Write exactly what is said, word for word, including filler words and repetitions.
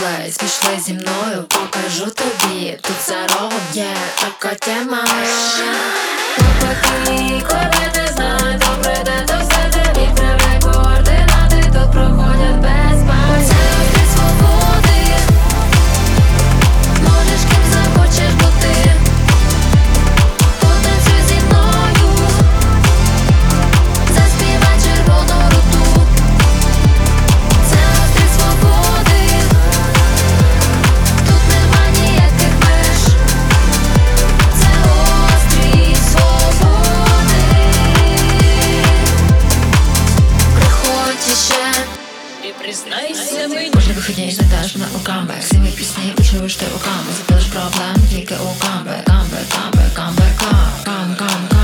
Дивись, пішли зі мною, покажу тобі. Тут за рогом є така тема. Навпаки, коли не знаю, то прийде до серця. Відправляй координати, тут проходять без бай. Це острів свободи, можеш ким захочеш бути. Потанцюй зі мною, заспівай червону руту. Це острів свободи, тут нема ніяких меж. Це острів свободи. Приходь іще і признайся мені. Кожні вихідні злітаєш мене руками. Всі мої пісні почуєш ти руками. Запилиш проблем тільки у камби. Камби, камби, камби, кам, кам, кам.